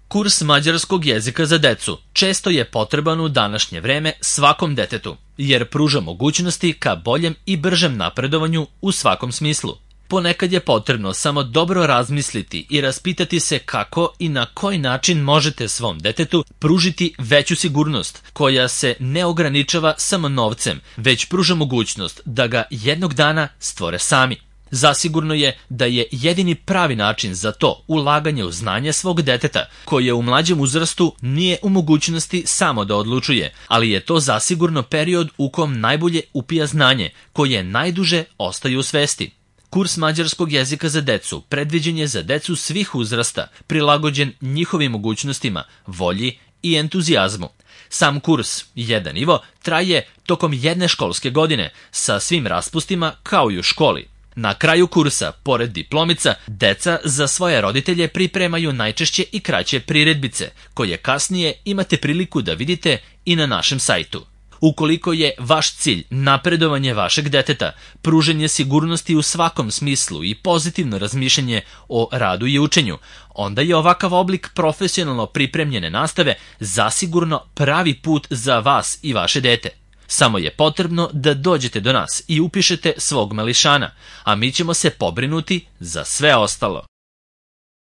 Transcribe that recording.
Kurs mađarskog jezika za decu često je potreban u današnje vreme svakom detetu, jer pruža mogućnosti ka boljem i bržem napredovanju u svakom smislu. Ponekad je potrebno samo dobro razmisliti i raspitati se kako i na koji način možete svom detetu pružiti veću sigurnost, koja se ne ograničava samo novcem, već pruža mogućnost da ga jednog dana stvore sami. Zasigurno je da je jedini pravi način za to ulaganje u znanje svog deteta, koje u mlađem uzrastu nije u mogućnosti samo da odlučuje, ali je to zasigurno period u kom najbolje upija znanje, koje najduže ostaje u svesti. Kurs mađarskog jezika za decu predviđen je za decu svih uzrasta, prilagođen njihovim mogućnostima, volji i entuzijazmu. Sam kurs, jedan nivo, traje tokom jedne školske godine, sa svim raspustima kao i u školi. Na kraju kursa, pored diplomica, deca za svoje roditelje pripremaju najčešće i kraće priredbice, koje kasnije imate priliku da vidite i na našem sajtu. Ukoliko je vaš cilj napredovanje vašeg deteta, pružanje sigurnosti u svakom smislu i pozitivno razmišljanje o radu i učenju, onda je ovakav oblik profesionalno pripremljene nastave zasigurno pravi put za vas i vaše dete. Samo je potrebno da dođete do nas i upišete svog mališana, a mi ćemo se pobrinuti za sve ostalo.